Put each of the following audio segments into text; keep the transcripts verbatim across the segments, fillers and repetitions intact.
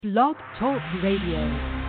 Blog Talk Radio.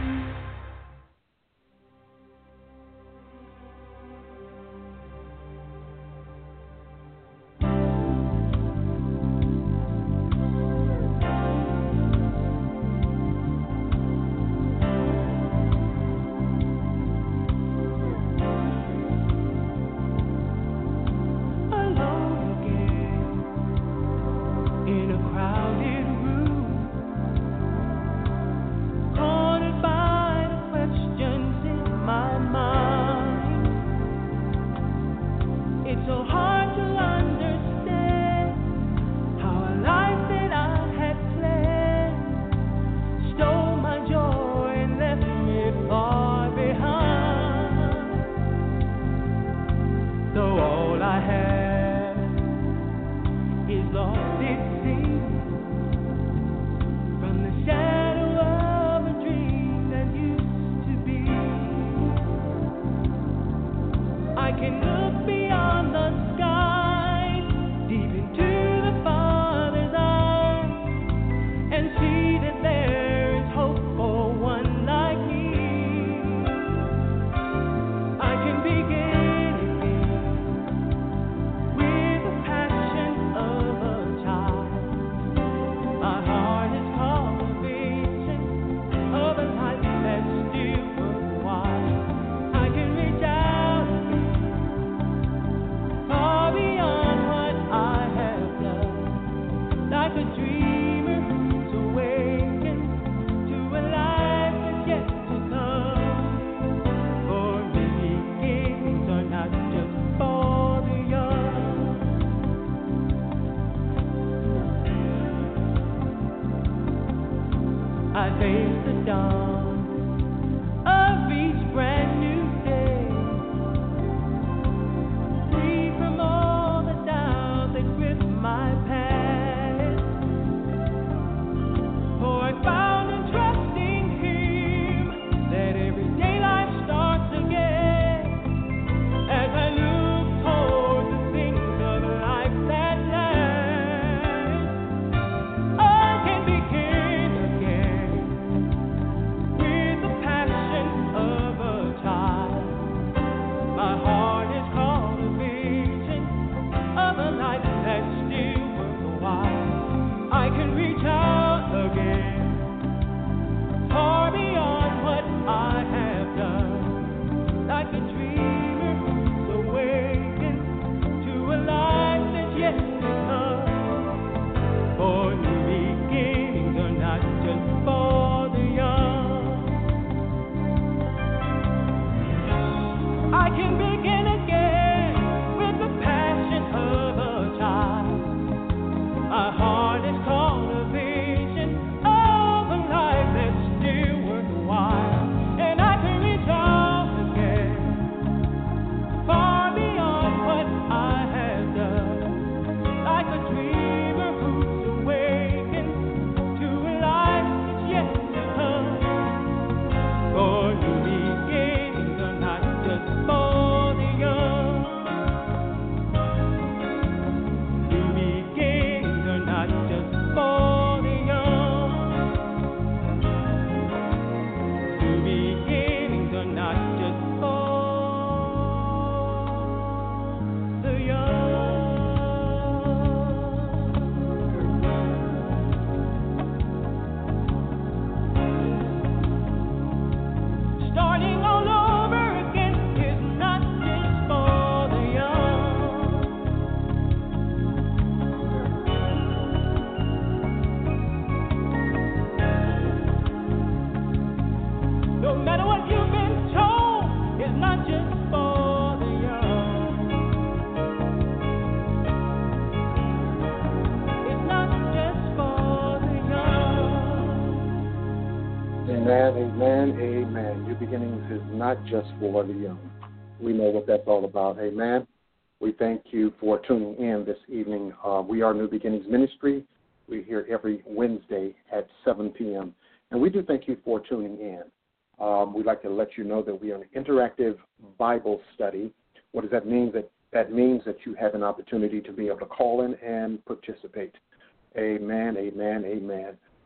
Not just for the young. We know what that's all about. Amen. We thank you for tuning in this evening. Uh, we are New Beginnings Ministry. We're here every Wednesday at seven p.m. And we do thank you for tuning in. Um, we'd like to let you know that we are an interactive Bible study. What does that mean? That, that means that you have an opportunity to be able to call in and participate. Amen, amen, amen.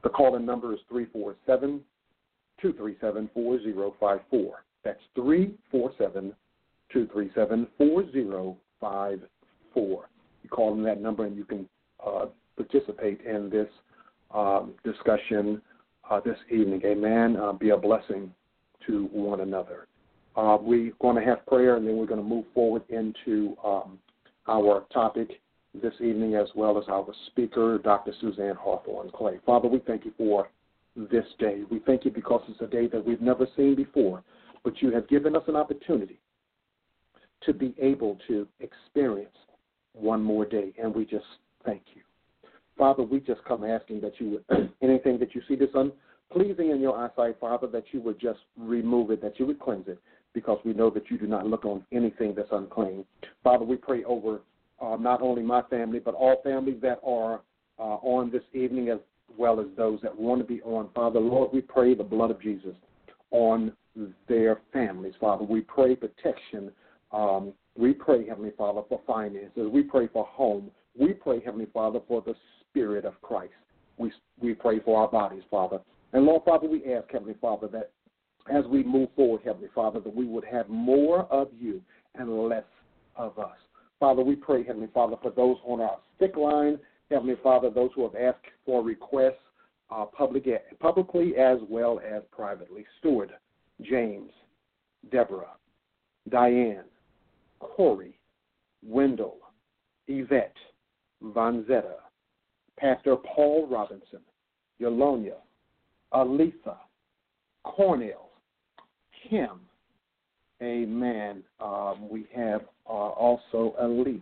The call-in number is three four seven, two three seven, four zero five four. That's three four seven, two three seven, four zero five four. You call in that number and you can uh, participate in this um, discussion uh, this evening. Amen. Uh, be a blessing to one another. Uh, we're going to have prayer, and then we're going to move forward into um, our topic this evening, as well as our speaker, Doctor Suzanne Hawthorne Clay. Father, we thank you for this day. We thank you because it's a day that we've never seen before, but you have given us an opportunity to be able to experience one more day, and we just thank you. Father, we just come asking that you would, anything that you see that's unpleasing in your eyesight, Father, that you would just remove it, that you would cleanse it, because we know that you do not look on anything that's unclean. Father, we pray over uh, not only my family, but all families that are uh, on this evening, as well as those that want to be on. Father, Lord, we pray the blood of Jesus on their families. Father, we pray protection. Um, we pray, Heavenly Father, for finances. We pray for home. We pray, Heavenly Father, for the Spirit of Christ. We, we pray for our bodies, Father. And, Lord, Father, we ask, Heavenly Father, that as we move forward, Heavenly Father, that we would have more of you and less of us. Father, we pray, Heavenly Father, for those on our sick line, Heavenly Father, those who have asked for requests uh, public, publicly as well as privately. Stewart, James, Deborah, Diane, Corey, Wendell, Yvette, Vanzetta, Pastor Paul Robinson, Yolonia, Aletha, Cornell, Kim, amen. Um, we have uh, also Elise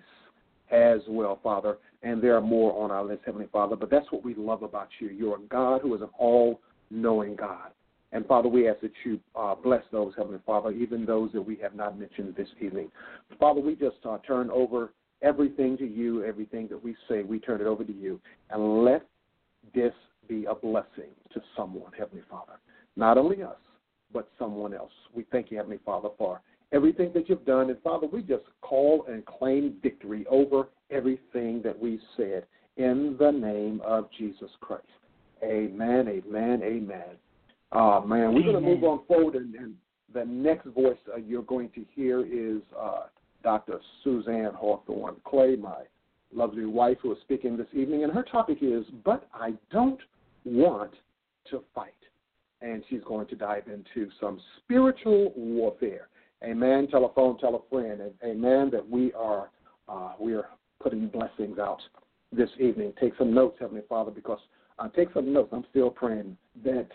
as well, Father, and there are more on our list, Heavenly Father, but that's what we love about you. You're a God who is an all-knowing God. And, Father, we ask that you uh, bless those, Heavenly Father, even those that we have not mentioned this evening. Father, we just uh, turn over everything to you, everything that we say, we turn it over to you, and let this be a blessing to someone, Heavenly Father. Not only us, but someone else. We thank you, Heavenly Father, for everything that you've done. And, Father, we just call and claim victory over everything that we said in the name of Jesus Christ. Amen, amen, amen. Uh, man, we're going to move on forward, and, and the next voice uh, you're going to hear is uh, Doctor Suzanne Hawthorne Clay, my lovely wife, who is speaking this evening, and her topic is, But I Don't Want to Fight. And she's going to dive into some spiritual warfare. Amen. Tell a phone, tell a friend. And amen, that we are uh, we are putting blessings out this evening. Take some notes, Heavenly Father, because uh, take some notes. I'm still praying that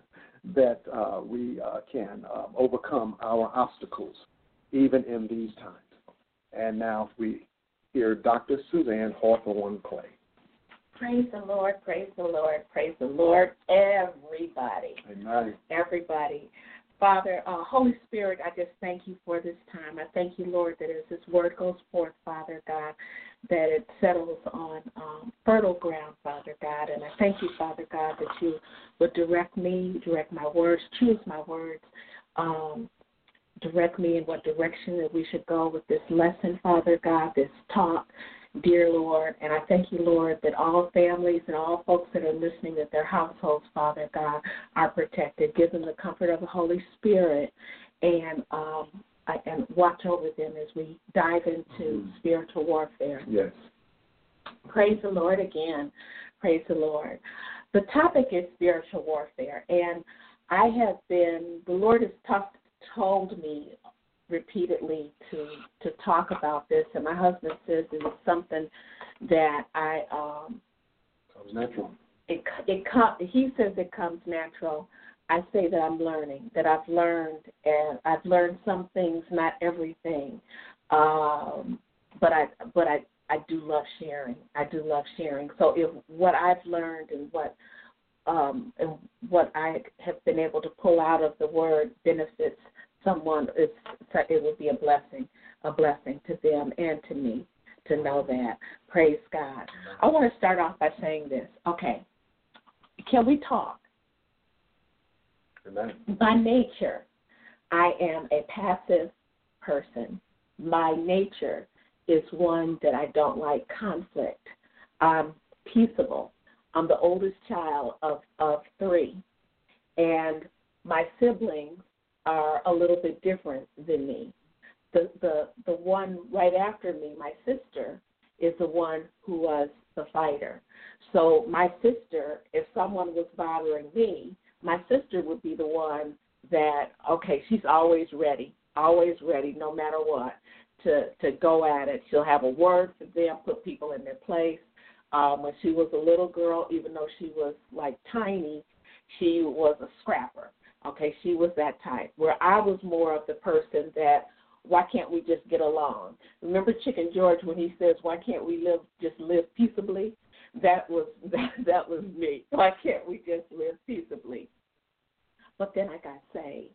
that uh, we uh, can uh, overcome our obstacles, even in these times. And now we hear Doctor Suzanne Hawthorne Clay. Praise the Lord, praise the Lord, praise the Lord, everybody. Amen. Everybody. Father, uh, Holy Spirit, I just thank you for this time. I thank you, Lord, that as this word goes forth, Father God, that it settles on um, fertile ground, Father God. And I thank you, Father God, that you would direct me, direct my words, choose my words, um, direct me in what direction that we should go with this lesson, Father God, this talk. Dear Lord, and I thank you, Lord, that all families and all folks that are listening, that their households, Father God, are protected. Give them the comfort of the Holy Spirit, and um, and watch over them as we dive into mm-hmm. spiritual warfare. Yes. Praise the Lord again. Praise the Lord. The topic is spiritual warfare, and I have been, the Lord has talked, told me repeatedly to to talk about this, and my husband says it is something that I um comes natural. It it com- he says it comes natural. I say that I'm learning, that I've learned, and I've learned some things, not everything, um, but I but I I do love sharing. I do love sharing. So if what I've learned and what um and what I have been able to pull out of the Word benefits someone, it's, it will be a blessing, a blessing to them and to me to know that. Praise God. I want to start off by saying this. Okay, can we talk? Amen. By nature, I am a passive person. My nature is one that I don't like conflict. I'm peaceable. I'm the oldest child of, of three, and my siblings are a little bit different than me. The, the, the one right after me, my sister, is the one who was the fighter. So my sister, if someone was bothering me, my sister would be the one that, okay, she's always ready, always ready, no matter what, to, to go at it. She'll have a word for them, put people in their place. Um, when she was a little girl, even though she was, like, tiny, she was a scrapper. Okay, she was that type, where I was more of the person that, why can't we just get along? Remember Chicken George when he says, why can't we live just live peaceably? That was that, that was me. Why can't we just live peaceably? But then I got saved.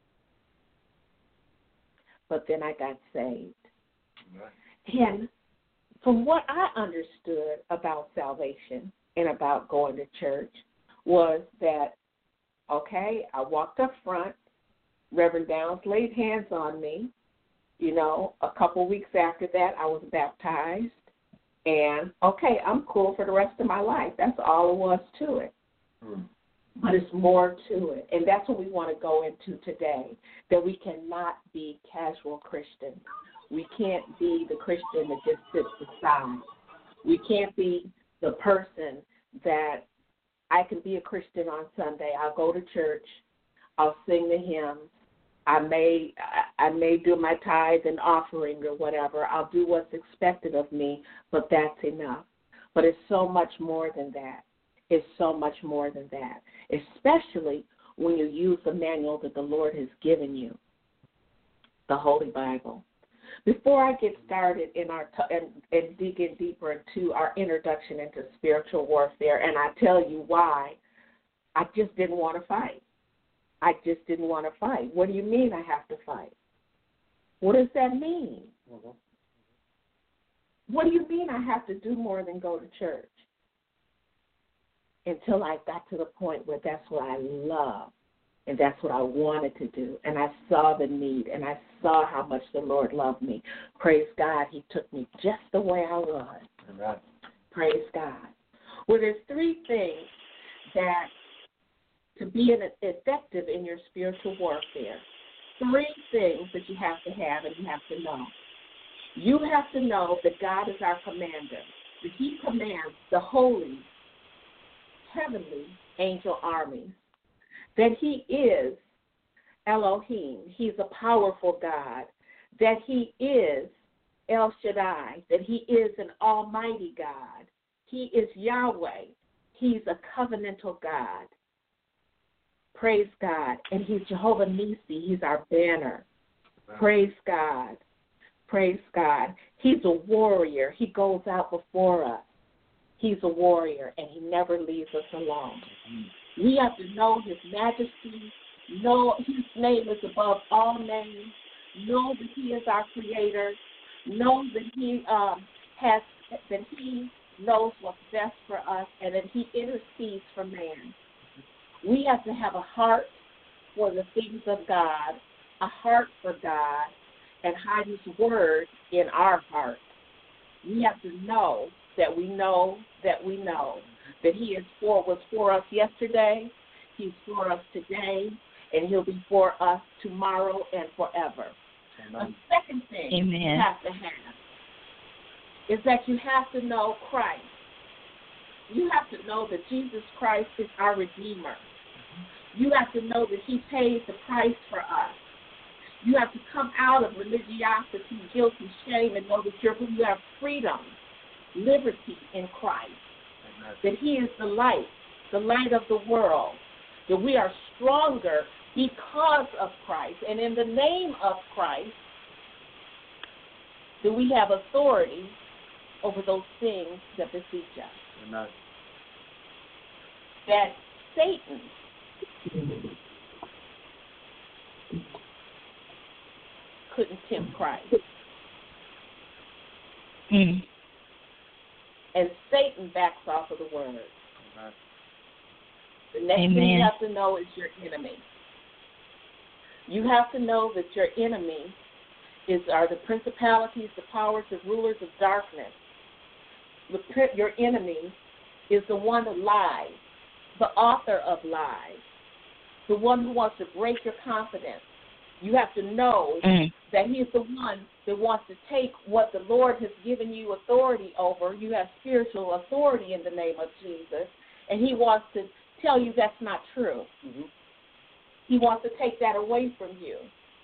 But then I got saved. Right. And from what I understood about salvation and about going to church was that, okay, I walked up front, Reverend Downs laid hands on me. You know, a couple weeks after that, I was baptized. And, okay, I'm cool for the rest of my life. That's all it was to it. Mm. But it's more to it. And that's what we want to go into today, that we cannot be casual Christians. We can't be the Christian that just sits aside. We can't be the person that I can be a Christian on Sunday. I'll go to church. I'll sing the hymns. I may I may do my tithe and offering or whatever. I'll do what's expected of me, but that's enough. But it's so much more than that. It's so much more than that, especially when you use the manual that the Lord has given you, the Holy Bible. Before I get started in our t- and, and dig in deeper into our introduction into spiritual warfare, and I tell you why, I just didn't want to fight. I just didn't want to fight. What do you mean I have to fight? What does that mean? Mm-hmm. What do you mean I have to do more than go to church? Until I got to the point where that's what I love and that's what I wanted to do. And I saw the need and I saw how much the Lord loved me. Praise God, he took me just the way I was. Amen. Praise God. Well, there's three things that to be an effective in your spiritual warfare, three things that you have to have and you have to know. You have to know that God is our commander, that he commands the holy, heavenly angel armies, that he is Elohim, he's a powerful God, that he is El Shaddai, that he is an almighty God, he is Yahweh, he's a covenantal God. Praise God. And he's Jehovah Nissi. He's our banner. Wow. Praise God. Praise God. He's a warrior. He goes out before us. He's a warrior, and he never leaves us alone. Mm-hmm. We have to know his majesty, know his name is above all names, know that he is our creator, know that he um, has that he knows what's best for us, and that he intercedes for man. We have to have a heart for the things of God, a heart for God, and hide his word in our heart. We have to know that we know that we know that he is for was for us yesterday, he's for us today, and he'll be for us tomorrow and forever. Amen. A second thing Amen. You have to have is that you have to know Christ. You have to know that Jesus Christ is our Redeemer. You have to know that he paid the price for us. You have to come out of religiosity, guilt, and shame and know that you're, you have freedom, liberty in Christ. Amen. That he is the light, the light of the world. That we are stronger because of Christ. And in the name of Christ, that we have authority over those things that besiege us. Amen. That Satan couldn't tempt Christ. Mm. And Satan backs off of the word. Amen. The next Amen. Thing you have to know is your enemy. You have to know that your enemy is are the principalities, the powers, the rulers of darkness. The, your enemy is the one that lies, the author of lies, the one who wants to break your confidence. You have to know mm. that he's the one that wants to take what the Lord has given you authority over. You have spiritual authority in the name of Jesus, and he wants to tell you that's not true. Mm-hmm. He wants to take that away from you.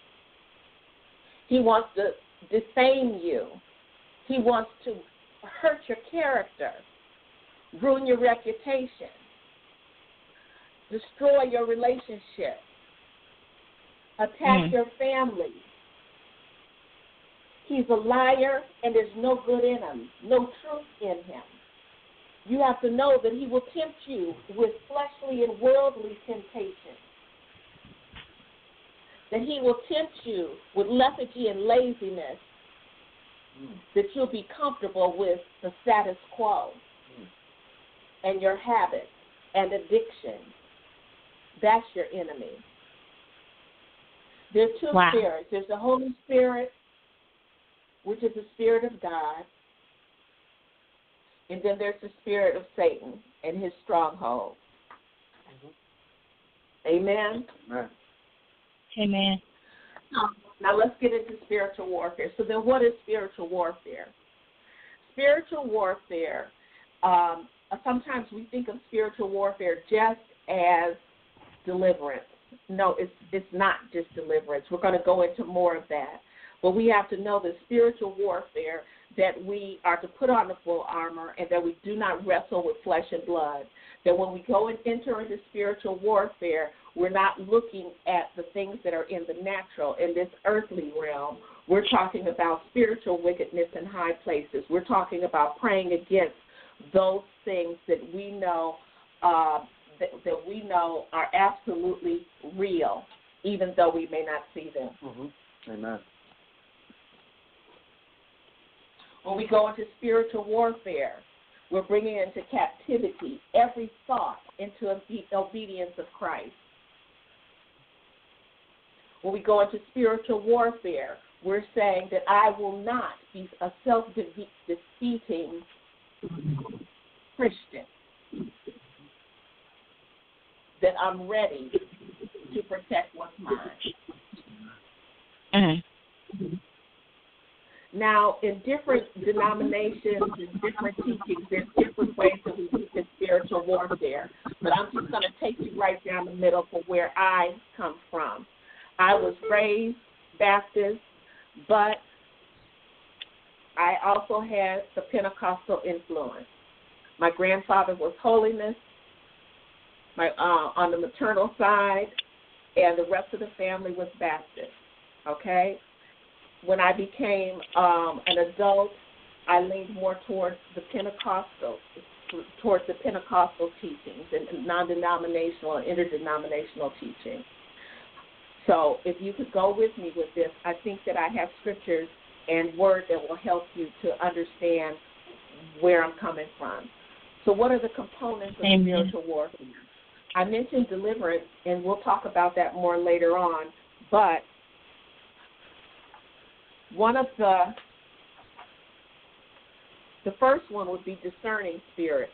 He wants to defame you. He wants to hurt your character, ruin your reputation, destroy your relationship, attack mm. your family. He's a liar, and there's no good in him, no truth in him. You have to know that he will tempt you with fleshly and worldly temptation, that he will tempt you with lethargy and laziness, mm. that you'll be comfortable with the status quo mm. and your habits and addiction. That's your enemy. There's two wow. spirits. There's the Holy Spirit, which is the Spirit of God, and then there's the spirit of Satan and his stronghold. Mm-hmm. Amen? Amen. Amen. Now let's get into spiritual warfare. So then what is spiritual warfare? Spiritual warfare, um, sometimes we think of spiritual warfare just as deliverance. No, it's it's not just deliverance. We're going to go into more of that. But we have to know the spiritual warfare, that we are to put on the full armor and that we do not wrestle with flesh and blood. That when we go and enter into spiritual warfare, we're not looking at the things that are in the natural, in this earthly realm. We're talking about spiritual wickedness in high places. We're talking about praying against those things that we know uh, that, that we know are absolutely real, even though we may not see them. Mm-hmm. Amen. When we go into spiritual warfare, we're bringing into captivity every thought into obedience of Christ. When we go into spiritual warfare, we're saying that I will not be a self-defeating Christian, that I'm ready to protect what's mine. Mm-hmm. Now, in different denominations and different teachings, there's different ways that we teach in spiritual warfare. But I'm just going to take you right down the middle for where I come from. I was raised Baptist, but I also had the Pentecostal influence. My grandfather was holiness my, uh, on the maternal side, and the rest of the family was Baptist, okay? When I became um, an adult, I leaned more towards the Pentecostal, towards the Pentecostal teachings and non-denominational and interdenominational teaching. So if you could go with me with this, I think that I have scriptures and word that will help you to understand where I'm coming from. So what are the components of Amen. Spiritual warfare? I mentioned deliverance, and we'll talk about that more later on, but one of the, the first one would be discerning spirit.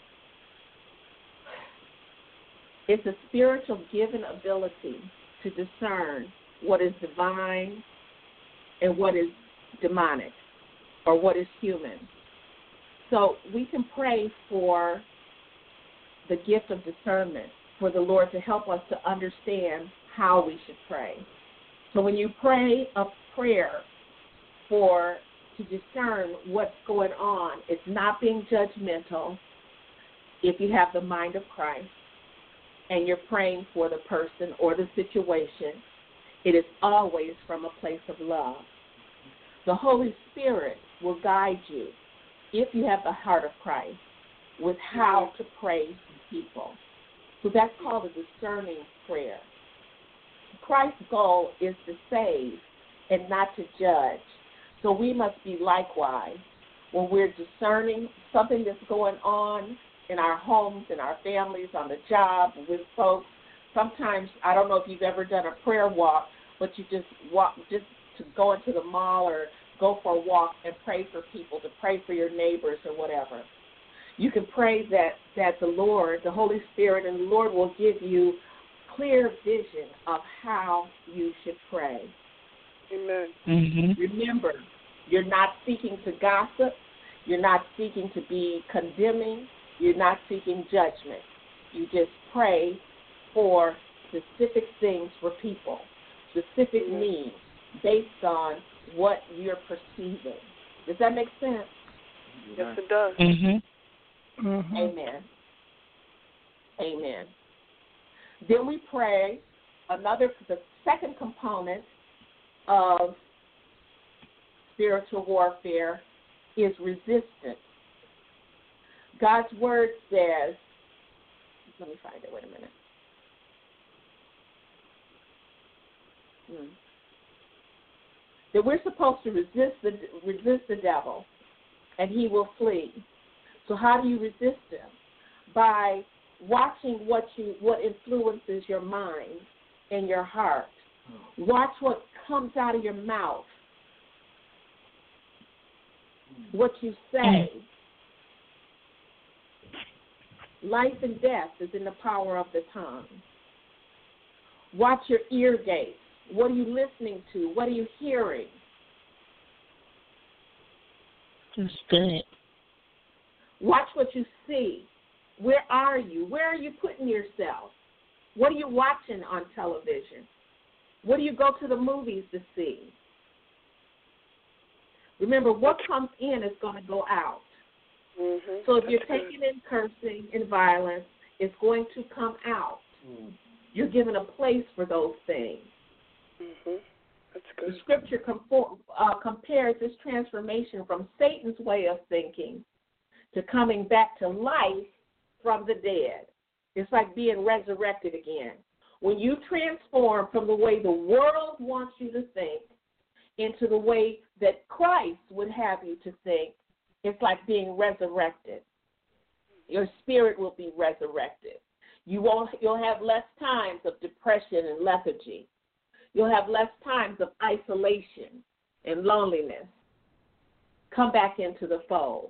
It's a spiritual given ability to discern what is divine and what is demonic or what is human. So we can pray for the gift of discernment, for the Lord to help us to understand how we should pray. So when you pray a prayer for to discern what's going on, it's not being judgmental if you have the mind of Christ and you're praying for the person or the situation. It is always from a place of love. The Holy Spirit will guide you, if you have the heart of Christ, with how to pray for people. So that's called a discerning prayer. Christ's goal is to save and not to judge. So we must be likewise when we're discerning something that's going on in our homes, in our families, on the job, with folks. Sometimes, I don't know if you've ever done a prayer walk, but you just walk, just to go into the mall or go for a walk and pray for people, to pray for your neighbors or whatever. You can pray that, that the Lord, the Holy Spirit, and the Lord will give you clear vision of how you should pray. Amen. Mhm. Remember, you're not seeking to gossip. You're not seeking to be condemning. You're not seeking judgment. You just pray for specific things for people, specific Mhm. needs based on what you're perceiving. Does that make sense? Yes, it does. Mhm. Mm-hmm. Amen. Amen. Then we pray another, the second component of spiritual warfare is resistance. God's word says, let me find it, wait a minute. Hmm. That we're supposed to resist the resist the devil, and he will flee. So how do you resist him? By watching what you what influences your mind and your heart. Watch what comes out of your mouth, what you say. Life and death is in the power of the tongue. Watch your ear gates. What are you listening to? What are you hearing? That's good. Watch what you see. Where are you? Where are you putting yourself? What are you watching on television? What do you go to the movies to see? Remember, what comes in is going to go out. Mm-hmm. So if That's you're good. taking in cursing and violence, it's going to come out. Mm. You're given a place for those things. Mm-hmm. That's The good. scripture conform, uh, compares this transformation from Satan's way of thinking to coming back to life from the dead. It's like being resurrected again. When you transform from the way the world wants you to think into the way that Christ would have you to think, it's like being resurrected. Your spirit will be resurrected. You won't. You'll have less times of depression and lethargy. You'll have less times of isolation and loneliness. Come back into the fold.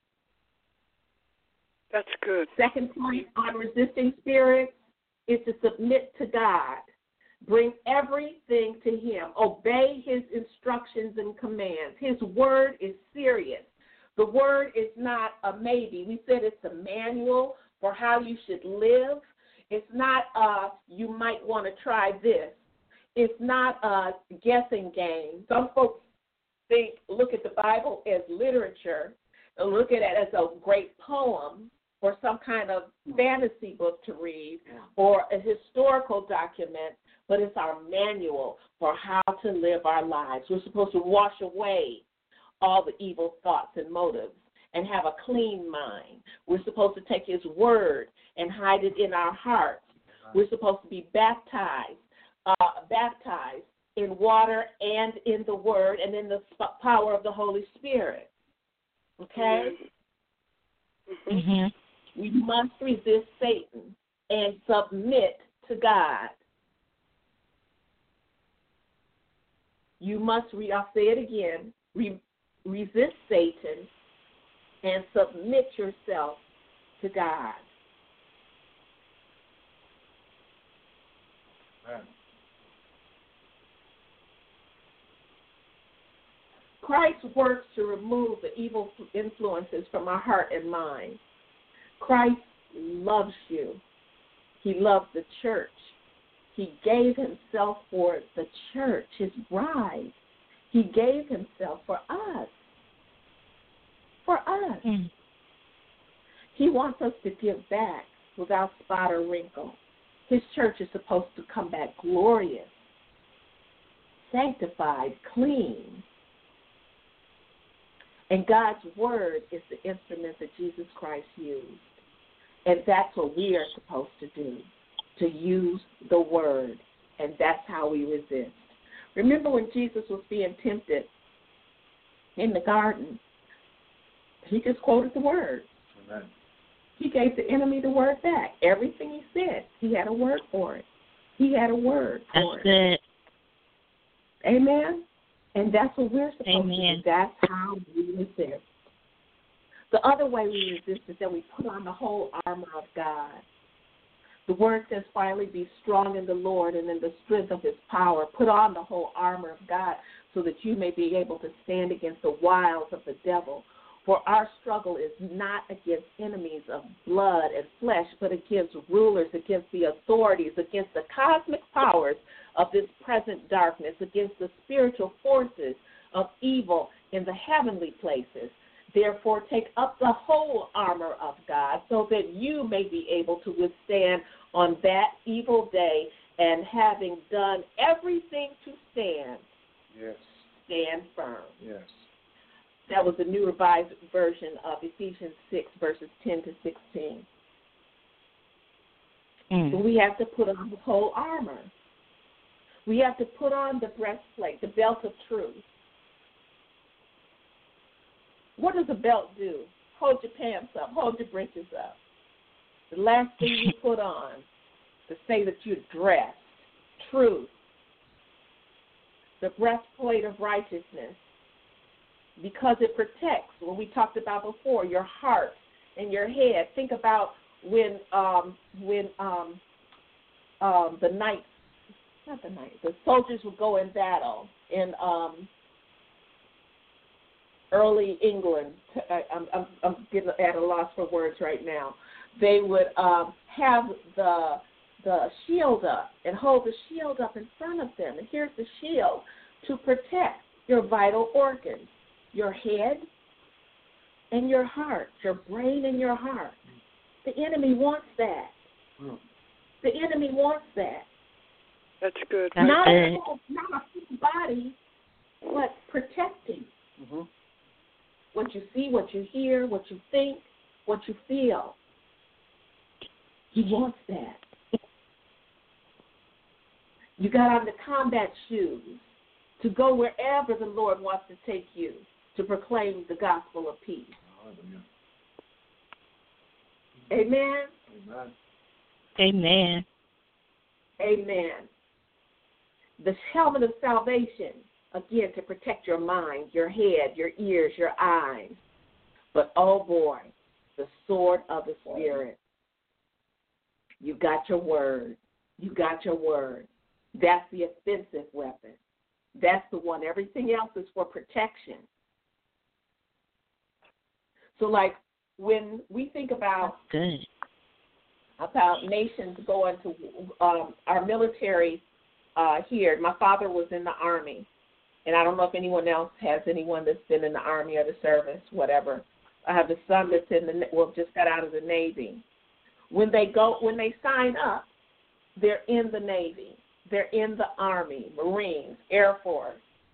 That's good. Second point on resisting spirits is to submit to God. Bring everything to him. Obey his instructions and commands. His word is serious. The word is not a maybe. We said it's a manual for how you should live. It's not a you might want to try this. It's not a guessing game. Some folks think, look at the Bible as literature, and look at it as a great poem or some kind of fantasy book to read or a historical document, but it's our manual for how to live our lives. We're supposed to wash away all the evil thoughts and motives and have a clean mind. We're supposed to take his word and hide it in our hearts. We're supposed to be baptized, uh, baptized in water and in the word and in the power of the Holy Spirit. Okay? Mm-hmm. Mhm. We must resist Satan and submit to God. You must, re- I'll say it again, re- resist Satan and submit yourself to God. Amen. Christ works to remove the evil influences from our heart and mind. Christ loves you. He loves the church. He gave himself for the church, his bride. He gave himself for us. For us. Mm. He wants us to give back without spot or wrinkle. His church is supposed to come back glorious, sanctified, clean. And God's word is the instrument that Jesus Christ used. And that's what we are supposed to do, to use the word. And that's how we resist. Remember when Jesus was being tempted in the garden, he just quoted the word. Amen. He gave the enemy the word back. Everything he said, he had a word for it. He had a word for That's it. good. Amen? And that's what we're supposed Amen. to do. That's how we resist. The other way we resist is that we put on the whole armor of God. The word says, finally, be strong in the Lord and in the strength of his power. Put on the whole armor of God so that you may be able to stand against the wiles of the devil. For our struggle is not against enemies of blood and flesh, but against rulers, against the authorities, against the cosmic powers of this present darkness, against the spiritual forces of evil in the heavenly places. Therefore, take up the whole armor of God so that you may be able to withstand on that evil day, and having done everything to stand, Yes. stand firm. Yes. That was the New Revised Version of Ephesians six, verses ten to sixteen. Mm. So we have to put on the whole armor. We have to put on the breastplate, the belt of truth. What does a belt do? Hold your pants up. Hold your breeches up. The last thing you put on to say that you're dressed. Truth. The breastplate of righteousness. Because it protects, what we talked about before, your heart and your head. Think about when um, when um, um, the knights, not the knights, the soldiers would go in battle in um, early England. I, I'm, I'm, I'm getting at a loss for words right now. They would um, have the the shield up and hold the shield up in front of them. And here's the shield to protect your vital organs. Your head and your heart, your brain and your heart. The enemy wants that. Mm. The enemy wants that. That's good. That's Not good. a, full, not a full body, but protecting Mm-hmm. what you see, what you hear, what you think, what you feel. He wants that. You got on the combat shoes to go wherever the Lord wants to take you, to proclaim the gospel of peace. Amen? Amen. Amen. Amen. The helmet of salvation, again, to protect your mind, your head, your ears, your eyes. But, oh, boy, the sword of the Spirit. You got your word. You got your word. That's the offensive weapon. That's the one. Everything else is for protection. So, like, when we think about Good. about nations going to um, our military uh, here, my father was in the Army, and I don't know if anyone else has anyone that's been in the Army or the service, whatever. I have a son that's in the well, just got out of the Navy. When they go, when they sign up, they're in the Navy. They're in the Army, Marines, Air Force.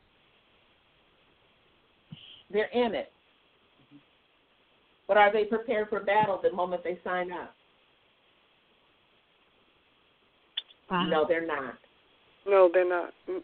They're in it. But are they prepared for battle the moment they sign up? Wow. No, they're not. No, they're not. Mm-mm.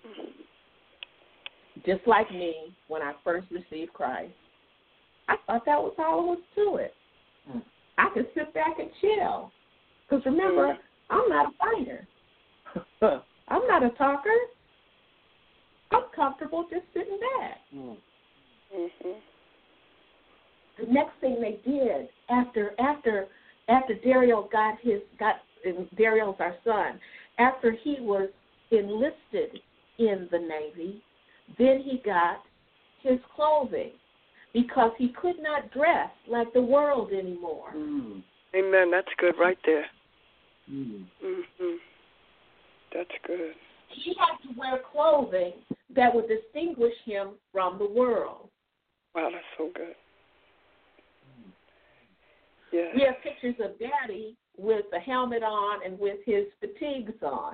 Just like me, when I first received Christ, I thought that was all there was to it. Mm. I could sit back and chill. Because remember, Mm. I'm not a fighter. I'm not a talker. I'm comfortable just sitting back. Mm. Mhm. The next thing they did after after after Dario got his got Dario's our son, after he was enlisted in the Navy, then he got his clothing because he could not dress like the world anymore. Mm. Amen. That's good right there. Mm. Mhm. That's good. He had to wear clothing that would distinguish him from the world. Wow, that's so good. Yeah. We have pictures of Daddy with a helmet on and with his fatigues on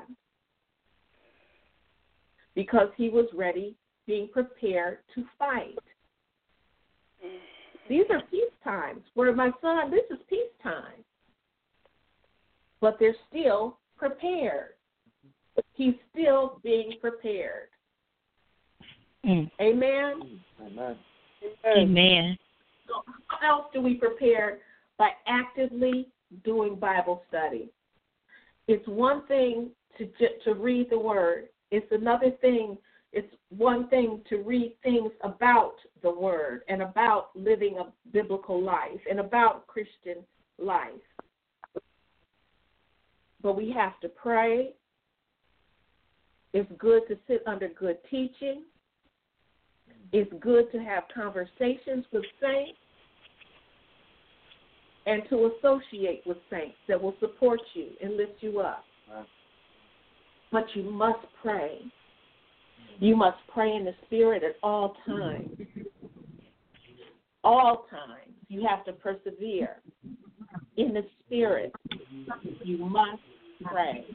because he was ready, being prepared to fight. Mhm. These are peace times. Where my son, this is peace time. But they're still prepared. He's still being prepared. Mm. Amen? Amen. Amen. So how else do we prepare? By actively doing Bible study. It's one thing to to read the Word. It's another thing. It's one thing to read things about the Word and about living a biblical life and about Christian life. But we have to pray. It's good to sit under good teaching. It's good to have conversations with saints and to associate with saints that will support you and lift you up. Right. But you must pray. You must pray in the Spirit at all times. All times. You have to persevere in the Spirit. You must pray.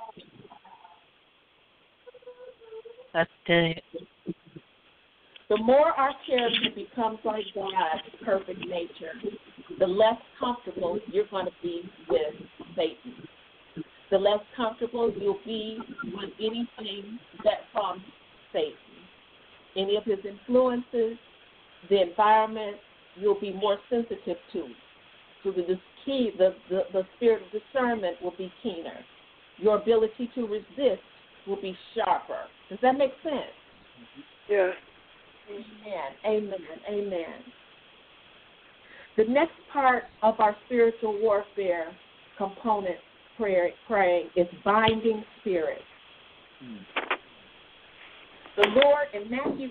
That's good. The more our character becomes like God's perfect nature, the less comfortable you're going to be with Satan. The less comfortable you'll be with anything that from Satan. Any of his influences, the environment, you'll be more sensitive to. So the key, the, the, the spirit of discernment will be keener. Your ability to resist will be sharper. Does that make sense? Yes. Amen. Amen. Amen. The next part of our spiritual warfare component prayer, praying is binding spirits. Hmm. The Lord in Matthew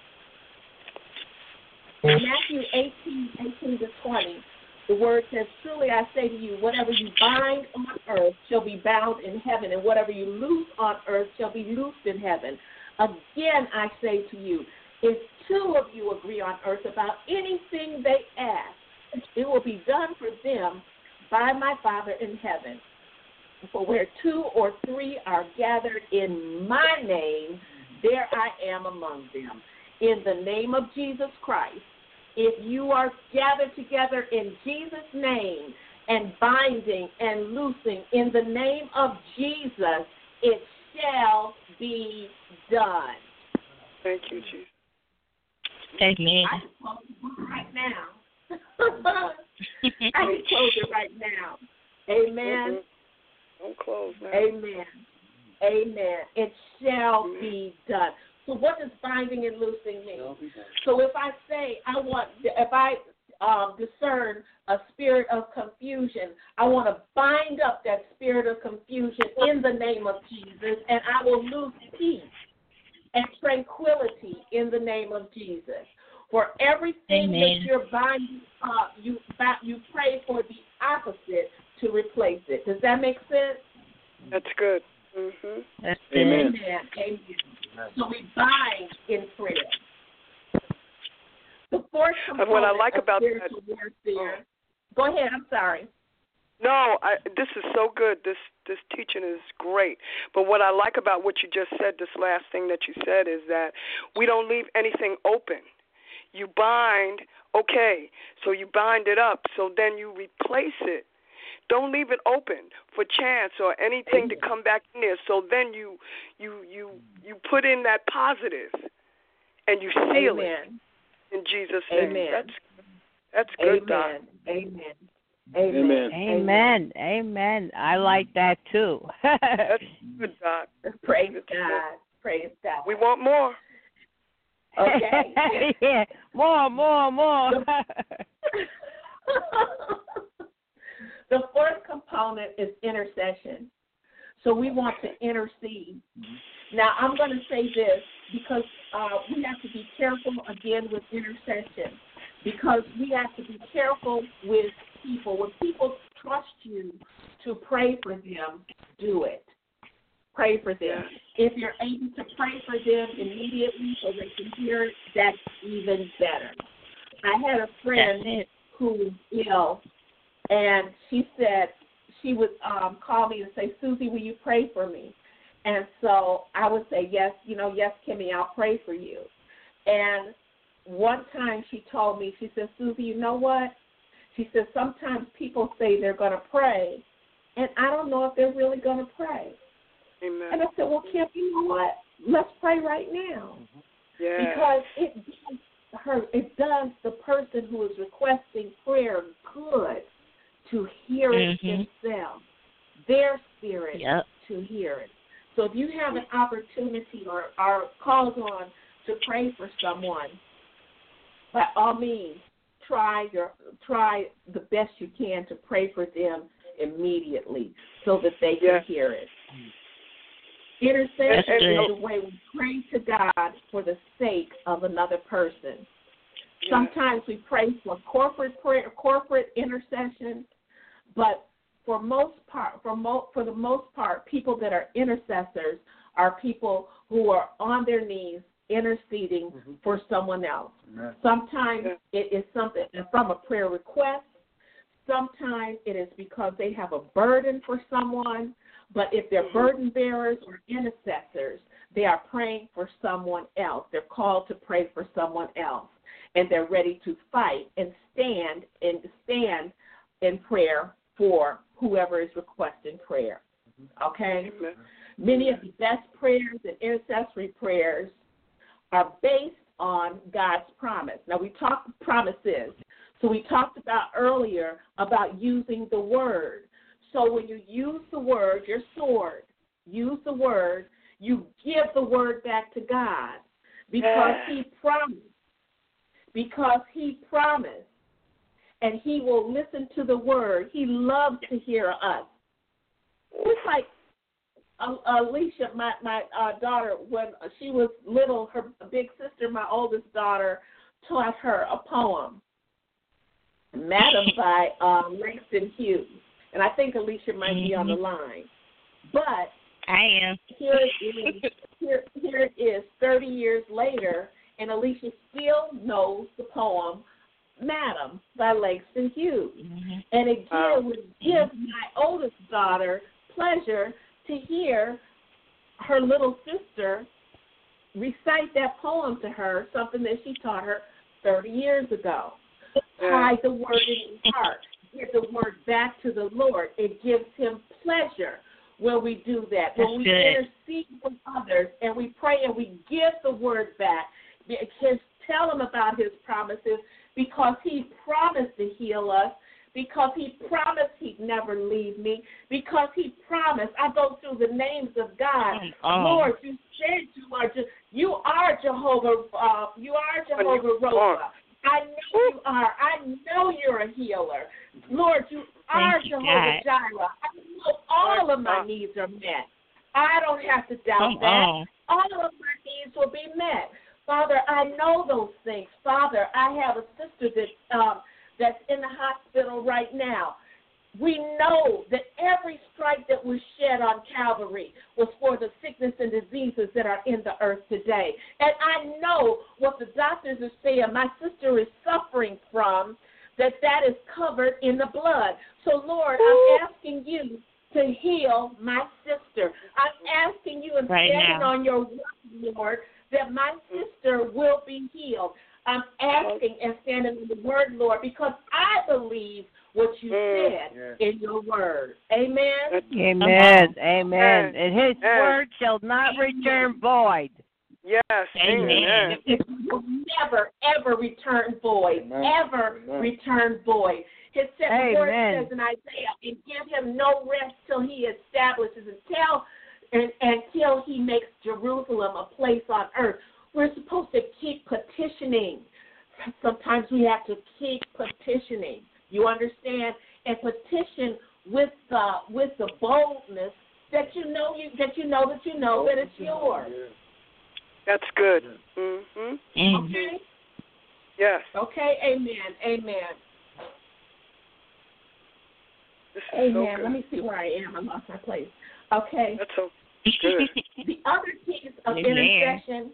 in Matthew eighteen, eighteen to twenty, the word says, "Truly I say to you, whatever you bind on earth shall be bound in heaven, and whatever you loose on earth shall be loosed in heaven. Again I say to you, if two of you agree on earth about anything they ask, it will be done for them by my Father in heaven. For where two or three are gathered in my name, there I am among them." In the name of Jesus Christ, if you are gathered together in Jesus' name and binding and loosing in the name of Jesus, it shall be done. Thank you, Jesus. Amen. I can close it right now. I can close it right now. Amen. Mm-hmm. Don't close now. Amen. Amen. It shall Amen. Be done. So what does binding and loosing mean? So if I say I want, if I um, discern a spirit of confusion, I want to bind up that spirit of confusion in the name of Jesus, and I will lose peace and tranquility in the name of Jesus. For everything Amen. that you're binding up, you you pray for the opposite to replace it. Does that make sense? That's good. Mm-hmm. That's good. Amen. Amen. Amen. So we bind in prayer. The fourth component what I like of about spiritual that, warfare. Go ahead. I'm sorry. No, I, this is so good. This this teaching is great. But what I like about what you just said, this last thing that you said, is that we don't leave anything open. You bind, okay, so you bind it up, so then you replace it. Don't leave it open for chance or anything Amen. To come back in there. So then you you you you put in that positive and you seal Amen. It in Jesus' name. Amen. That's that's good, Amen. Doc. Amen. Amen. Amen. Amen. I like that too. That's good, Doc. Praise Good God. Praise God. We want more. Okay. Yeah. More, more, more. The fourth component is intercession. So we want to intercede. Now, I'm going to say this because uh, we have to be careful, again, with intercession, because we have to be careful with people. When people trust you to pray for them, do it. Pray for them. If you're able to pray for them immediately so they can hear it, that's even better. I had a friend who was ill, and she said she would um, call me and say, "Susie, will you pray for me?" And so I would say, yes, you know, yes, Kimmy, I'll pray for you. And one time she told me, she said, "Susie, you know what?" She said, "Sometimes people say they're going to pray, and I don't know if they're really going to pray." Amen. And I said, "Well, Kim, you know what? Let's pray right now." Yeah. Because it does her, it does the person who is requesting prayer good to hear it mm-hmm. themselves, their spirit yep. to hear it. So if you have an opportunity or are called on to pray for someone, by all means, try your try the best you can to pray for them immediately so that they can yes. hear it. Intercession is the way we pray to God for the sake of another person. Yes. Sometimes we pray for corporate prayer, corporate intercession, but for most part, for mo- for the most part, people that are intercessors are people who are on their knees interceding mm-hmm. for someone else. Amen. Sometimes yeah. it is something from a prayer request. Sometimes it is because they have a burden for someone. But if they're mm-hmm. burden bearers or intercessors, they are praying for someone else. They're called to pray for someone else, and they're ready to fight and stand and stand in prayer for whoever is requesting prayer. Okay? Amen. Many of the best prayers and intercessory prayers are based on God's promise. Now, we talked promises. So we talked about earlier about using the word. So when you use the word, your sword, use the word, you give the word back to God because he promised. Because he promised. And he will listen to the word. He loves to hear us. It's like uh, Alicia, my, my uh, daughter, when she was little, her big sister, my oldest daughter, taught her a poem, Madam by uh, Langston Hughes. And I think Alicia might mm-hmm. be on the line. But I am. Here it is, here, here it is thirty years later, and Alicia still knows the poem Madam by Langston Hughes. Mm-hmm. And it wow. would give my oldest daughter pleasure to hear her little sister recite that poem to her, something that she taught her thirty years ago. Hide the word in his heart. Give the word back to the Lord. It gives him pleasure when we do that. That's when we good. intercede for others and we pray and we give the word back. Just tell him about his promises because he promised to heal us, because he promised he'd never leave me, because he promised. I go through the names of God. Oh. Lord, you said you are Je- you are Jehovah. Uh, you are Jehovah Rapha. I know you are. I know you're a healer. Lord, you are Thank Jehovah you, Jireh. I know all of my needs are met. I don't have to doubt Come that. on. All of my needs will be met. Father, I know those things. Father, I have a sister that um, that's in the hospital right now. We know that every stripe that was shed on Calvary was for the sickness and diseases that are in the earth today. And I know what the doctors are saying my sister is suffering from, that that is covered in the blood. So, Lord, I'm asking you to heal my sister. I'm asking you and right standing now. on your word, Lord, that my sister will be healed. I'm asking and standing on the word, Lord, because I believe what you mm. said yeah. in your word. Amen? Amen. Amen. Amen. And his Amen. word shall not return void. Yes. Amen. It will never, ever return void. Amen. Ever Amen. return void. His Amen. word says in Isaiah, and give him no rest till he establishes until, and, until he makes Jerusalem a place on earth. We're supposed to keep petitioning. Sometimes we have to keep petitioning. You understand? And petition with the with the boldness that you know you that you know that you know that it's yours. That's good. Mm-hmm. Mm-hmm. Okay? Yes. Okay, amen. Amen. This is Amen. so good. Let me see where I am. I lost my place. Okay. That's so good. The other piece of Amen. intercession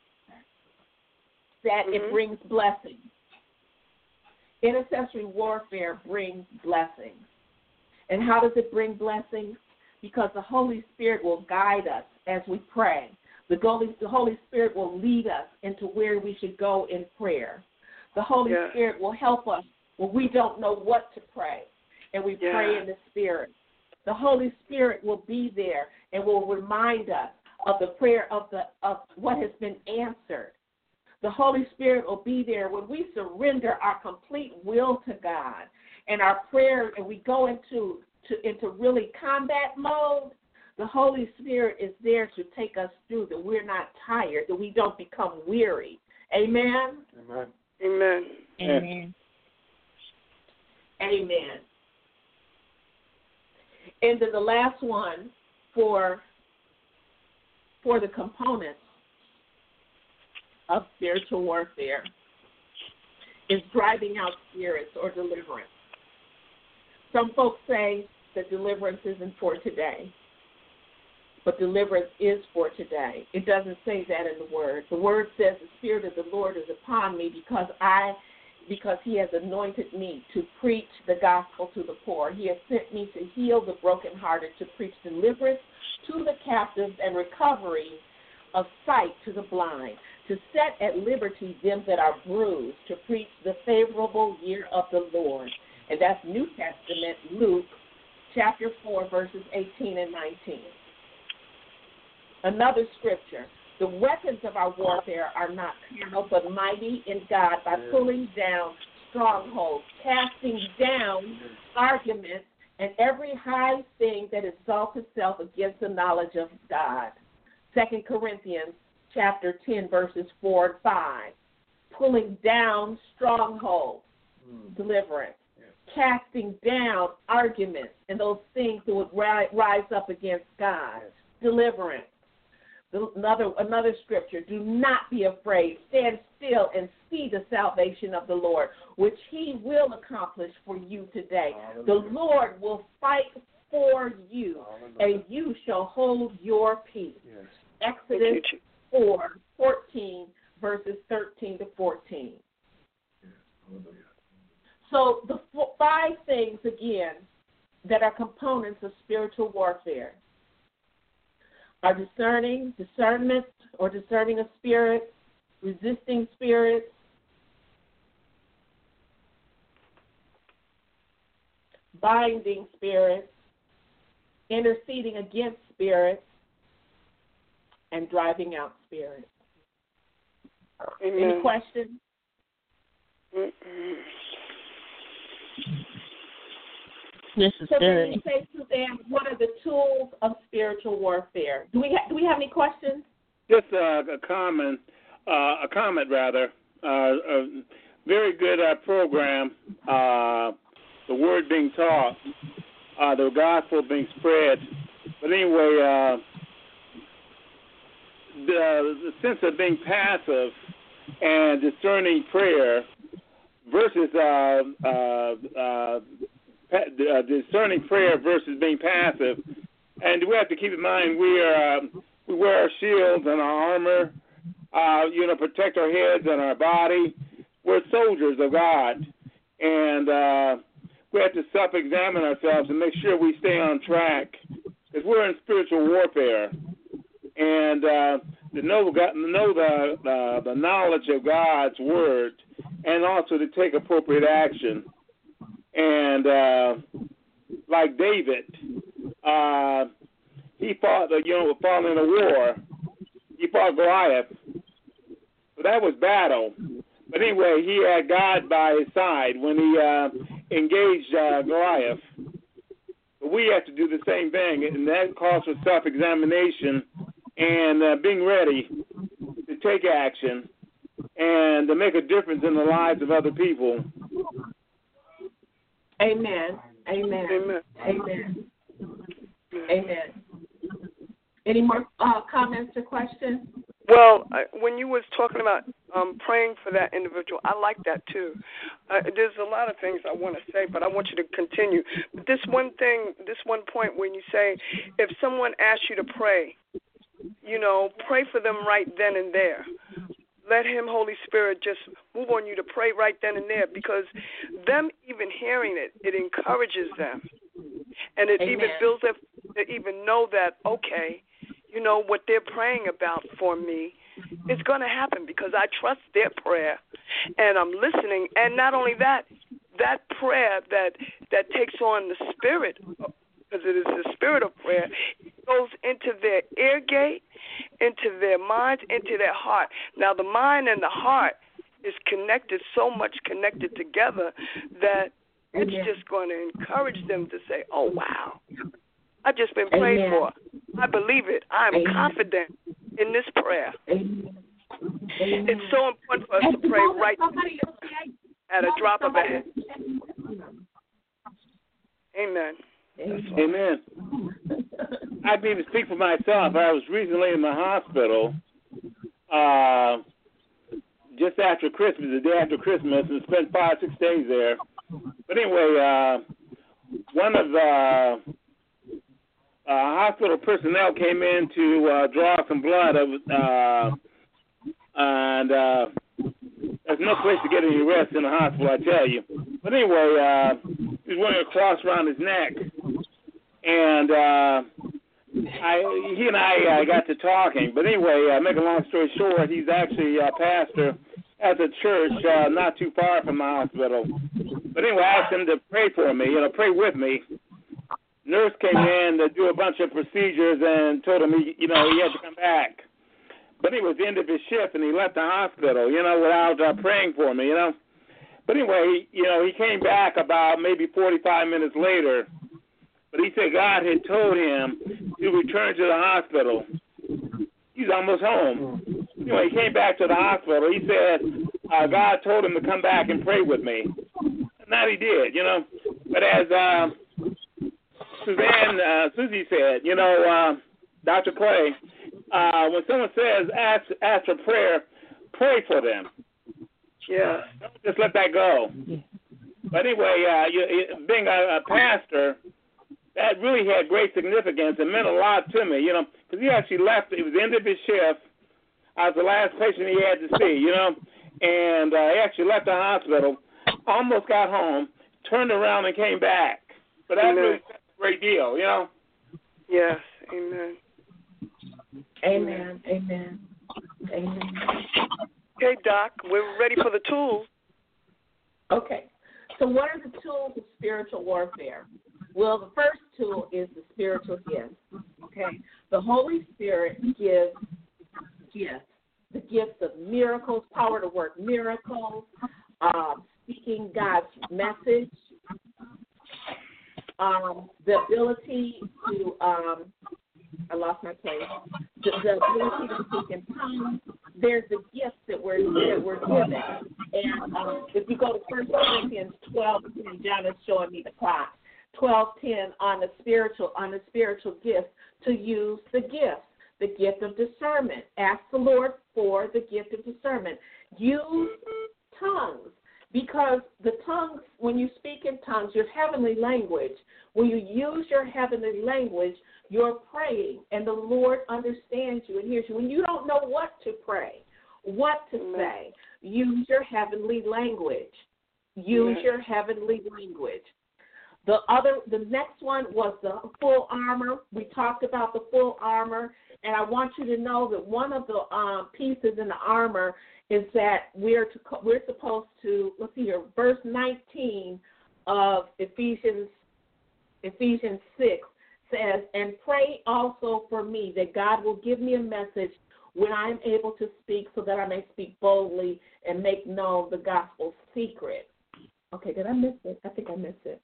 that Mm-hmm. it brings blessings. Intercessory warfare brings blessings. And how does it bring blessings? Because the Holy Spirit will guide us as we pray. The Holy Spirit will lead us into where we should go in prayer. The Holy yeah. Spirit will help us when we don't know what to pray, and we yeah. pray in the Spirit. The Holy Spirit will be there and will remind us of the prayer of the of what has been answered. The Holy Spirit will be there when we surrender our complete will to God and our prayer, and we go into to, into really combat mode. The Holy Spirit is there to take us through, that we're not tired, that we don't become weary. Amen? Amen. Amen. Amen. Amen. And then the last one for, for the components of spiritual warfare is driving out spirits or deliverance. Some folks say that deliverance isn't for today, but deliverance is for today. It doesn't say that in the Word. The Word says the Spirit of the Lord is upon me because I, because He has anointed me to preach the gospel to the poor. He has sent me to heal the brokenhearted, to preach deliverance to the captives and recovery of sight to the blind, to set at liberty them that are bruised, to preach the favorable year of the Lord. And that's New Testament, Luke chapter four, verses eighteen and nineteen. Another scripture, the weapons of our warfare are not carnal, but mighty in God by pulling down strongholds, casting down arguments, and every high thing that exalts itself against the knowledge of God. Second Corinthians chapter ten, verses four and five. Pulling down strongholds, mm. deliverance. Yes. Casting down arguments and those things that would ri- rise up against God. Yes. Deliverance. Another, another scripture, do not be afraid. Stand still and see the salvation of the Lord, which He will accomplish for you today. Hallelujah. The Lord will fight for you, Hallelujah. And you shall hold your peace. Yes. Exodus four, fourteen, verses thirteen to fourteen. Yes. So the four, five things, again, that are components of spiritual warfare are discerning, discernment, or discerning of spirits, resisting spirits, binding spirits, interceding against spirits, and driving out spirits. Amen. Any questions? Mm-mm. This is so good. Then you say, Suzanne, what are the tools of spiritual warfare? Do we ha- do we have any questions? Just uh, a comment, uh, a comment rather. Uh, a very good uh, program. Uh, the word being taught, uh, the gospel being spread. But anyway, uh, the, the sense of being passive and discerning prayer versus uh, uh, uh, Uh, discerning prayer versus being passive, and we have to keep in mind we are uh, we wear our shields and our armor, uh, you know, protect our heads and our body. We're soldiers of God, and uh, we have to self-examine ourselves and make sure we stay on track because we're in spiritual warfare, and uh, to know God, know the uh, the knowledge of God's word, and also to take appropriate action. And uh, like David, uh, he fought, you know, fought in a war. He fought Goliath. So that was battle. But anyway, he had God by his side when he uh, engaged uh, Goliath. But we have to do the same thing, and that calls for self-examination and uh, being ready to take action and to make a difference in the lives of other people. Amen. Amen. Amen. Amen. Amen. Any more uh, comments or questions? Well, I, when you was talking about um, praying for that individual, I like that too. Uh, there's a lot of things I want to say, but I want you to continue. But this one thing, this one point when you say, if someone asks you to pray, you know, pray for them right then and there. Let Him, Holy Spirit, just move on you to pray right then and there, because them even hearing it, it encourages them. And it Amen. even builds up to even know that, okay, you know, what they're praying about for me is going to happen because I trust their prayer and I'm listening. And not only that, that prayer that, that takes on the spirit, because it is the spirit of prayer, goes into their ear gate, into their minds, into their heart. Now, the mind and the heart is connected, so much connected together that it's Amen. just going to encourage them to say, oh, wow, I've just been prayed Amen. for. I believe it. I'm Amen. confident in this prayer. Amen. Amen. It's so important for us to pray right at a drop of a hat. Amen. Amen. I can even speak for myself. I was recently in the hospital uh, just after Christmas, the day after Christmas, and spent five, six days there. But anyway, uh, one of the uh, hospital personnel came in to uh, draw some blood, of, uh, and uh, there's no place to get any rest in the hospital, I tell you. But anyway, uh, he was wearing a cross around his neck, and uh, I, he and I uh, got to talking. But anyway, uh, make a long story short, he's actually a pastor at a church uh, not too far from the hospital. But anyway, I asked him to pray for me, you know, pray with me. Nurse came in to do a bunch of procedures and told him, he, you know, he had to come back. But it was the end of his shift, and he left the hospital, you know, without uh, praying for me, you know. But anyway, you know, he came back about maybe forty-five minutes later. But he said God had told him to return to the hospital. He's almost home. Anyway, he came back to the hospital. He said uh, God told him to come back and pray with me. And that he did, you know. But as uh, Suzanne, uh, Susie said, you know, uh, Doctor Clay, uh, when someone says ask, ask for prayer, pray for them. Yeah. Don't just let that go. But anyway, uh, you, being a, a pastor, that really had great significance and meant a lot to me, you know, because he actually left. It was the end of his shift. I was the last patient he had to see, you know, and uh, he actually left the hospital, almost got home, turned around and came back. But that Amen. really said a great deal, you know. Yes. Amen. Amen. Amen. Amen. Okay, Doc, we're ready for the tools. Okay. So what are the tools of spiritual warfare? Well, the first tool is the spiritual gift. Okay. The Holy Spirit gives gifts. The gifts of miracles, power to work miracles, um, speaking God's message, um, the ability to, um, I lost my place, the, the ability to speak in tongues. There's the gifts that we're, that we're given. And um, if you go to First Corinthians twelve, John is showing me the clock, twelve ten on the spiritual, on the spiritual gifts, to use the gifts. The gift of discernment. Ask the Lord for the gift of discernment. Use tongues, because the tongues, when you speak in tongues, your heavenly language, when you use your heavenly language, you're praying, and the Lord understands you and hears you. When you don't know what to pray, what to say, use your heavenly language. Use your heavenly language. The other, the next one was the full armor. We talked about the full armor, and I want you to know that one of the um, pieces in the armor is that we're to, we're supposed to, let's see here, verse nineteen of Ephesians Ephesians six says, "And pray also for me that God will give me a message when I am able to speak, so that I may speak boldly and make known the gospel secret." Okay, did I miss it? I think I missed it.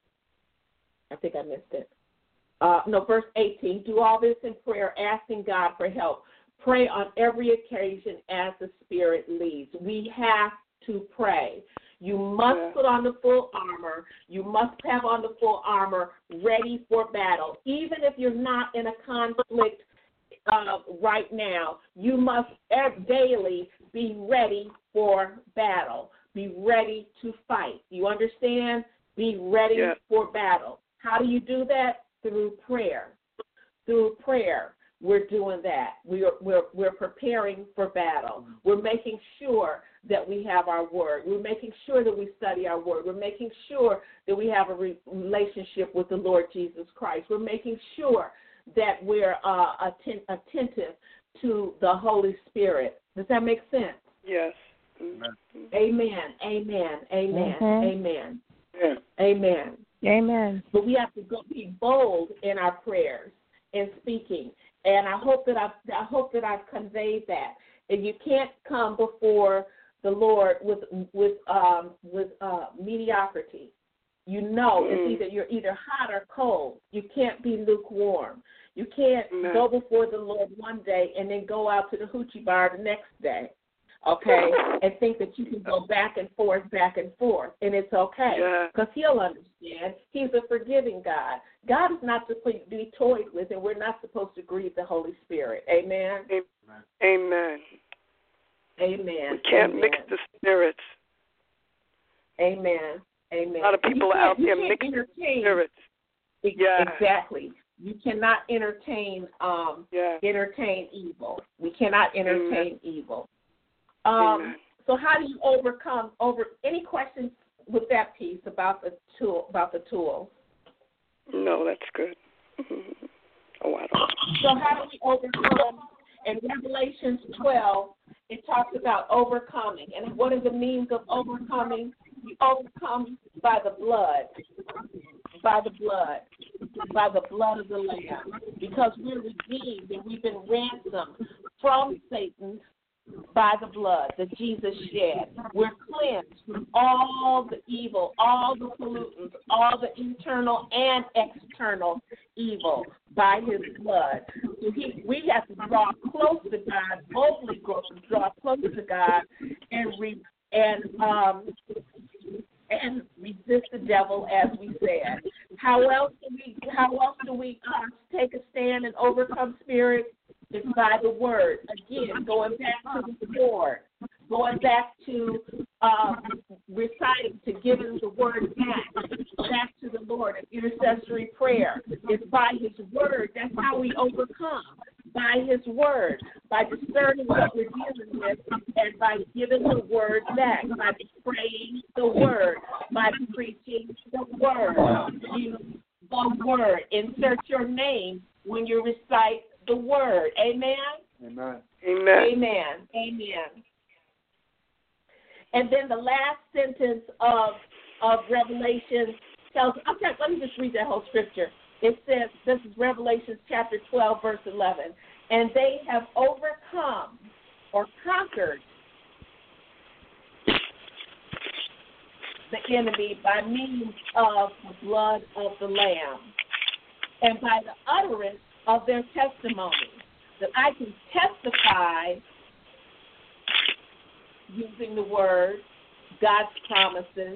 I think I missed it. Uh, no, verse eighteen, "Do all this in prayer, asking God for help. Pray on every occasion as the Spirit leads." We have to pray. You must yeah. put on the full armor. You must have on the full armor ready for battle. Even if you're not in a conflict uh, right now, you must daily be ready for battle. Be ready to fight. You understand? Be ready yeah. for battle. How do you do that? Through prayer. Through prayer, we're doing that. We're, we're, we're preparing for battle. We're making sure that we have our word. We're making sure that we study our word. We're making sure that we have a re- relationship with the Lord Jesus Christ. We're making sure that we're uh, atten- attentive to the Holy Spirit. Does that make sense? Yes. Amen. Amen. Amen. Amen. Mm-hmm. Amen. Yeah. Amen. Amen. But we have to go be bold in our prayers and speaking. And I hope that I've I hope that I've conveyed that. And you can't come before the Lord with with um, with uh, mediocrity. you know Mm. it's either you're either hot or cold. You can't be lukewarm. You can't Amen. go before the Lord one day and then go out to the hoochie bar the next day, okay, and think that you can go back and forth, back and forth, and it's okay because Yeah. he'll understand. He's a forgiving God. God is not supposed to be toyed with, and we're not supposed to grieve the Holy Spirit. Amen? Amen. Amen. We can't Amen. mix the spirits. Amen. Amen. A lot of people You can't- out there you can't mixing entertain- spirits. Ex- Yeah. Exactly. You cannot entertain um Yeah. entertain evil. We cannot entertain Amen. evil. Um Amen. so how do you overcome over any questions with that piece about the tool about the tool? No, that's good. Oh, I don't. So how do we overcome? In Revelation twelve, it talks about overcoming. And what are the means of overcoming? You overcome by the blood. By the blood. By the blood of the Lamb. Because we're redeemed and we've been ransomed from Satan by the blood that Jesus shed. We're cleansed from all the evil, all the pollutants, all the internal and external evil by his blood. So he, we have to draw close to God, boldly draw close to God, and re, and um and resist the devil, as we said. How else do we? How else do we uh, take a stand and overcome spirits? It's by the word. Again, going back to the sword, going back to uh, reciting, to giving the word back, back to the Lord, an intercessory prayer. It's by his word. That's how we overcome, by his word, by discerning what we're dealing with, and by giving the word back, by praying the word, by preaching the word. Use the word. Insert your name when you recite the word. Amen? Amen. Amen. Amen. Amen. And then the last sentence of of Revelation tells, okay, let me just read that whole scripture. It says, this is Revelation chapter twelve, verse eleven, and they have overcome or conquered the enemy by means of the blood of the Lamb and by the utterance of their testimony. That I can testify using the word, God's promises,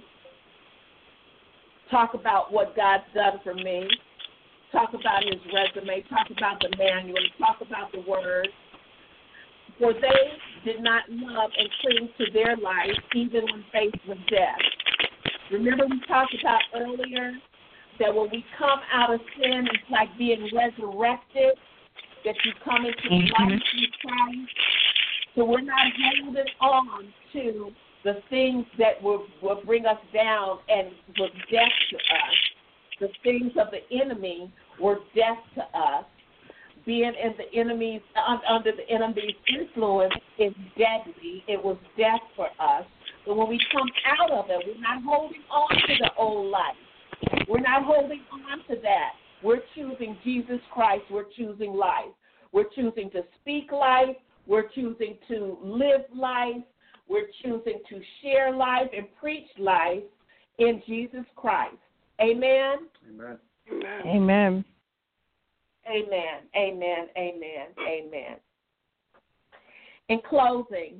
talk about what God's done for me, talk about his resume, talk about the manual, talk about the word. For they did not love and cling to their life even when faced with death. Remember we talked about earlier that when we come out of sin, it's like being resurrected, that you come into the life of Christ. So we're not holding on to the things that will, will bring us down and were death to us. The things of the enemy were death to us. Being in the enemy's under the enemy's influence is deadly. It was death for us. But when we come out of it, we're not holding on to the old life. We're not holding on to that. We're choosing Jesus Christ. We're choosing life. We're choosing to speak life. We're choosing to live life. We're choosing to share life and preach life in Jesus Christ. Amen? Amen. Amen. Amen. Amen. Amen. Amen. Amen. In closing,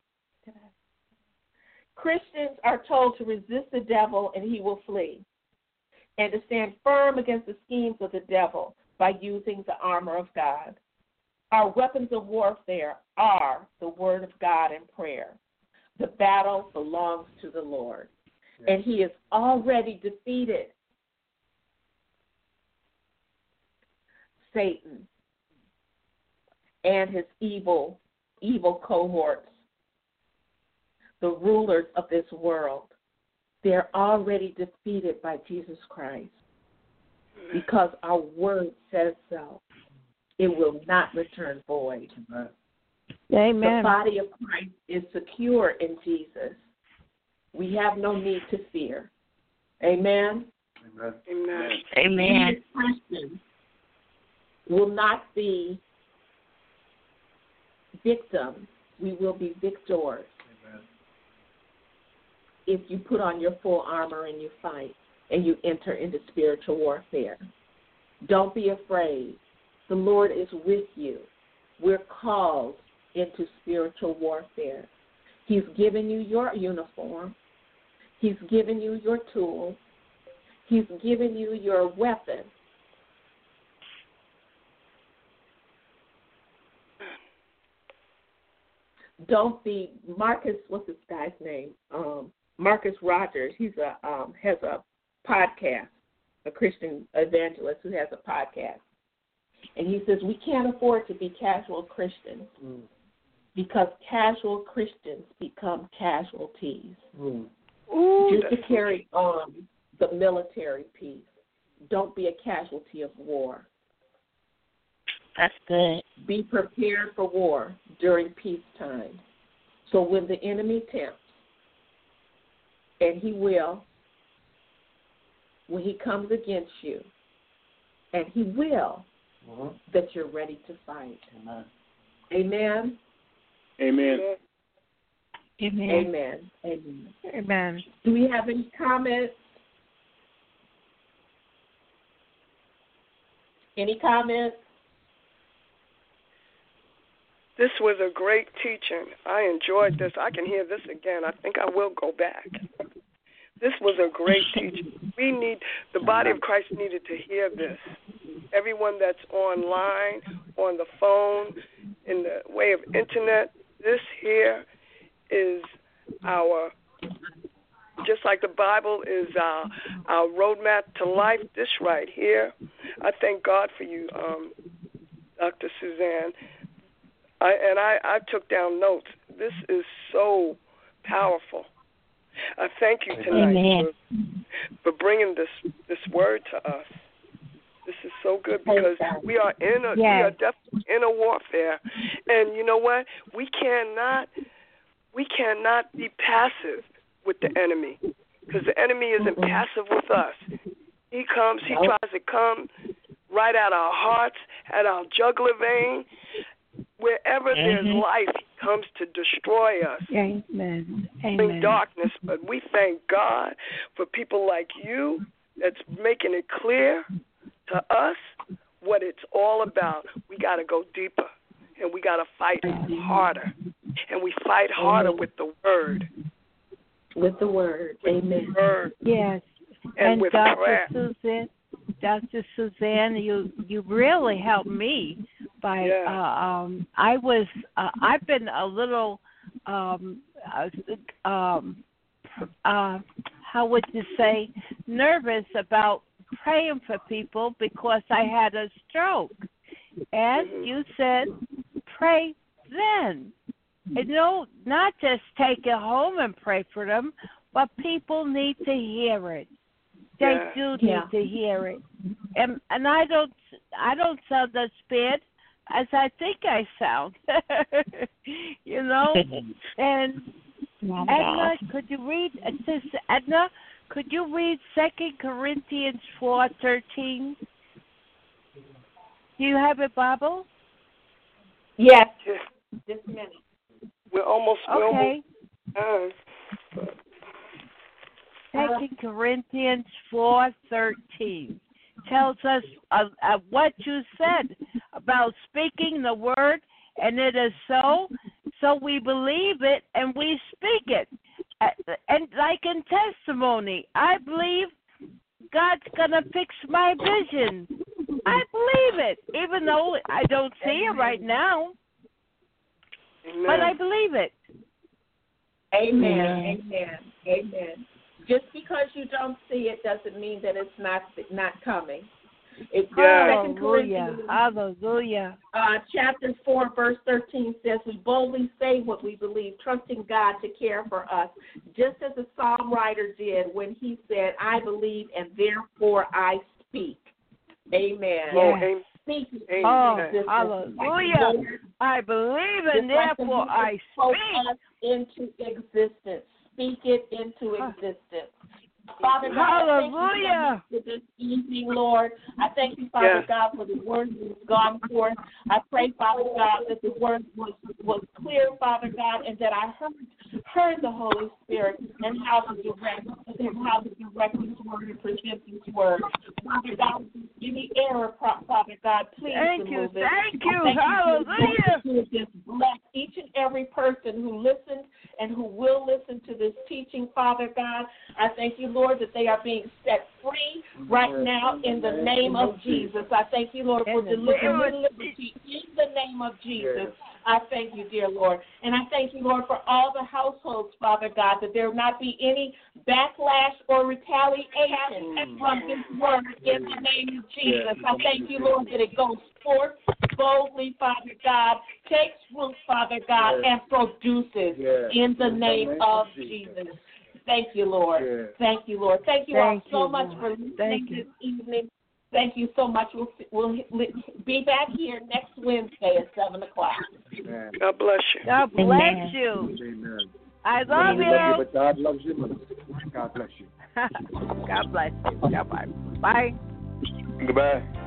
Christians are told to resist the devil and he will flee, and to stand firm against the schemes of the devil by using the armor of God. Our weapons of warfare are the word of God and prayer. The battle belongs to the Lord, and he is already defeated Satan and his evil, evil cohorts, the rulers of this world. They're already defeated by Jesus Christ because our word says so. It will not return void. Amen. Amen. The body of Christ is secure in Jesus. We have no need to fear. Amen? Amen. Amen. Amen. We as Christians will not be victims. We will be victors Amen. if you put on your full armor and you fight. and you enter into spiritual warfare. Don't be afraid. The Lord is with you. We're called into spiritual warfare. He's given you your uniform. He's given you your tools. He's given you your weapon. Don't be Marcus. What's this guy's name? Um, Marcus Rogers. He's a um, has a podcast, a Christian evangelist who has a podcast, and he says we can't afford to be casual Christians mm. because casual Christians become casualties. Mm. Ooh, just to carry on the military piece. Don't be a casualty of war. That's good. Be prepared for war during peacetime. So when the enemy tempts, and he will, when he comes against you, and he will, mm-hmm. that you're ready to fight. Amen. Amen. Amen. Amen. Amen. Amen. Amen. Do we have any comments? Any comments? This was a great teaching. I enjoyed this. I can hear this again. I think I will go back. This was a great teaching. We need, the body of Christ needed to hear this. Everyone that's online, on the phone, in the way of internet, this here is our, just like the Bible is our, our roadmap to life, this right here. I thank God for you, um, Doctor Suzanne. I, and I, I took down notes. This is so powerful. I thank you tonight for, for bringing this this word to us. This is so good because we are in a yes. we are definitely in a warfare, and you know what? We cannot we cannot be passive with the enemy because the enemy isn't passive with us. He comes. He tries to come right at our hearts, at our jugular vein. Wherever mm-hmm. there's life, he comes to destroy us. Amen. Amen. Bring darkness. But we thank God for people like you that's making it clear to us what it's all about. We got to go deeper, and we got to fight harder. And we fight harder Amen. with the word. With the word. With Amen. the word. Yes. And, and with Doctor prayer. Suzanne, Doctor Suzanne, you you really helped me by yeah. uh, um I was uh, I've been a little um uh, um uh how would you say nervous about praying for people because I had a stroke, and mm-hmm. you said pray then. And no, not just take it home and pray for them, but people need to hear it. They yeah. do need yeah. to hear it, and and I don't I don't sound as bad as I think I sound, you know. And Edna, could you read? This, Edna, could you read Second Corinthians four thirteen? Do you have it, Bible? Yes. Just, Just a minute. We're almost. We're Okay. almost done. Second Corinthians four thirteen tells us uh, uh, what you said about speaking the word, and it is so. So we believe it and we speak it, uh, and like in testimony, I believe God's gonna fix my vision. I believe it, even though I don't see it right now. Amen. But I believe it. Amen. Amen. Amen. Just because you don't see it doesn't mean that it's not not coming. It's yeah. Second Corinthians, Hallelujah. uh, chapter four, verse thirteen says, "We boldly say what we believe, trusting God to care for us, just as the psalm writer did when he said, 'I believe, and therefore I speak.'" Amen. Oh, Yes. Speak. Oh, hallelujah. I believe, and therefore I speak. Us into existence. Speak it into existence. Father God, Hallelujah. I thank you for this evening, Lord. I thank you, Father Yes. God, for the word that has gone forth. I pray, Father God, that the word was, was clear, Father God, and that I heard heard the Holy Spirit and how to direct and how to direct this word and present this word. Father God, any error, Father God, please Thank you. remove it. Thank you. Thank Hallelujah. you for just bless each and every person who listened and who will listen to this teaching, Father God. I thank you, Lord, that they are being set free right now in the name of Jesus. I thank you, Lord, for delivering liberty in the name of Jesus. I thank you, dear Lord. And I thank you, Lord, for all the households, Father God, that there will not be any backlash or retaliation from this word in the name of Jesus. I thank you, Lord, that it goes forth boldly, Father God, takes root, Father God, and produces in the name of Jesus. Thank you, Lord. Thank you, Lord. Thank you all so much for listening this evening. Thank you so much. We'll, we'll be back here next Wednesday at seven o'clock. Amen. God bless you. God bless Amen. you. Amen. I love love you, you. but God loves you most. God bless you. God bless you. Bye-bye. Bye. Goodbye.